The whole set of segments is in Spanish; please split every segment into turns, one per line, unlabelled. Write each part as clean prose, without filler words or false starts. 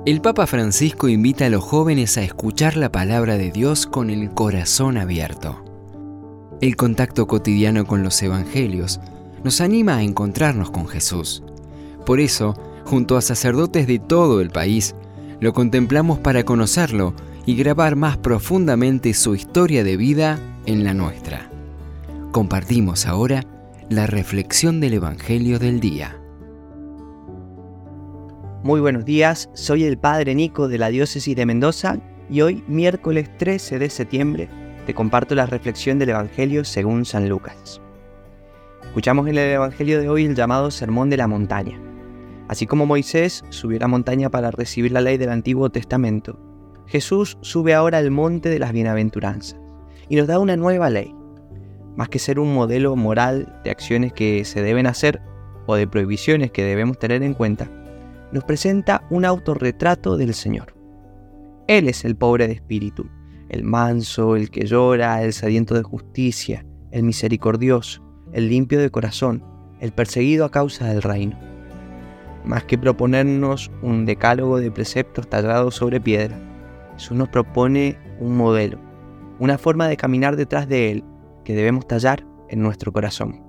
El Papa Francisco invita a los jóvenes a escuchar la palabra de Dios con el corazón abierto. El contacto cotidiano con los evangelios nos anima a encontrarnos con Jesús. Por eso, junto a sacerdotes de todo el país, lo contemplamos para conocerlo y grabar más profundamente su historia de vida en la nuestra. Compartimos ahora la reflexión del Evangelio del día.
Muy buenos días, soy el Padre Nico de la Diócesis de Mendoza y hoy, miércoles 13 de septiembre, te comparto la reflexión del Evangelio según San Lucas. Escuchamos en el Evangelio de hoy el llamado Sermón de la Montaña. Así como Moisés subió a la montaña para recibir la ley del Antiguo Testamento, Jesús sube ahora al monte de las bienaventuranzas y nos da una nueva ley. Más que ser un modelo moral de acciones que se deben hacer o de prohibiciones que debemos tener en cuenta, nos presenta un autorretrato del Señor. Él es el pobre de espíritu, el manso, el que llora, el sediento de justicia, el misericordioso, el limpio de corazón, el perseguido a causa del reino. Más que proponernos un decálogo de preceptos tallados sobre piedra, Jesús nos propone un modelo, una forma de caminar detrás de Él que debemos tallar en nuestro corazón.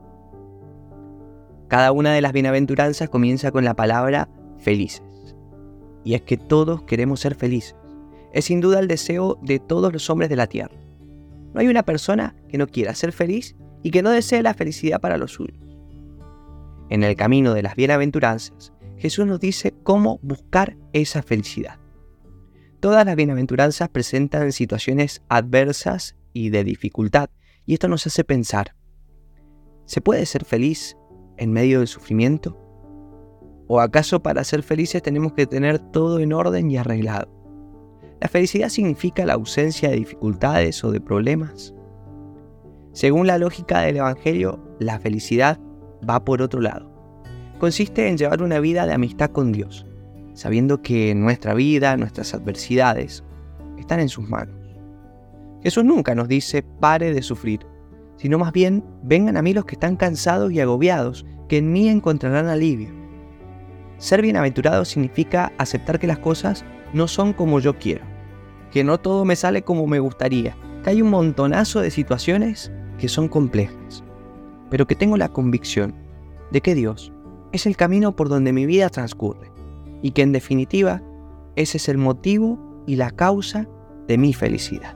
Cada una de las bienaventuranzas comienza con la palabra felices. Y es que todos queremos ser felices. Es sin duda el deseo de todos los hombres de la tierra. No hay una persona que no quiera ser feliz y que no desee la felicidad para los suyos. En el camino de las bienaventuranzas, Jesús nos dice cómo buscar esa felicidad. Todas las bienaventuranzas presentan situaciones adversas y de dificultad, y esto nos hace pensar: ¿se puede ser feliz en medio del sufrimiento? ¿O acaso para ser felices tenemos que tener todo en orden y arreglado? ¿La felicidad significa la ausencia de dificultades o de problemas? Según la lógica del Evangelio, la felicidad va por otro lado. Consiste en llevar una vida de amistad con Dios, sabiendo que nuestra vida, nuestras adversidades, están en sus manos. Jesús nunca nos dice pare de sufrir, sino más bien vengan a mí los que están cansados y agobiados, que en mí encontrarán alivio. Ser bienaventurado significa aceptar que las cosas no son como yo quiero, que no todo me sale como me gustaría, que hay un montonazo de situaciones que son complejas, pero que tengo la convicción de que Dios es el camino por donde mi vida transcurre y que en definitiva ese es el motivo y la causa de mi felicidad.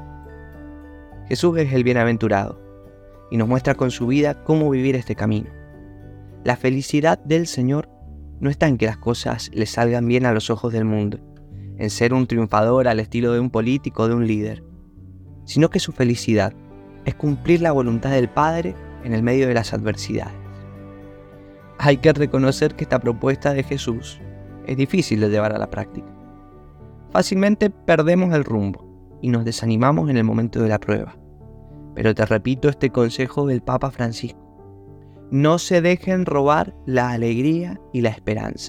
Jesús es el bienaventurado y nos muestra con su vida cómo vivir este camino. La felicidad del Señor no está en que las cosas le salgan bien a los ojos del mundo, en ser un triunfador al estilo de un político o de un líder, sino que su felicidad es cumplir la voluntad del Padre en el medio de las adversidades. Hay que reconocer que esta propuesta de Jesús es difícil de llevar a la práctica. Fácilmente perdemos el rumbo y nos desanimamos en el momento de la prueba. Pero te repito este consejo del Papa Francisco: no se dejen robar la alegría y la esperanza.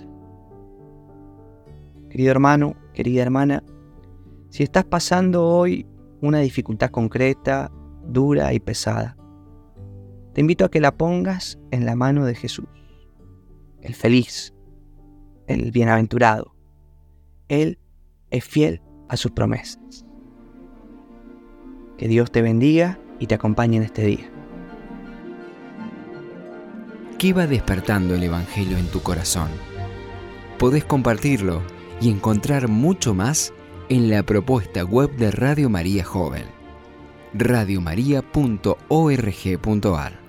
Querido hermano, querida hermana, si estás pasando hoy una dificultad concreta, dura y pesada, te invito a que la pongas en la mano de Jesús, el feliz, el bienaventurado. Él es fiel a sus promesas. Que Dios te bendiga y te acompañe en este día.
¿Qué va despertando el Evangelio en tu corazón? Podés compartirlo y encontrar mucho más en la propuesta web de Radio María Joven, radiomaria.org.ar.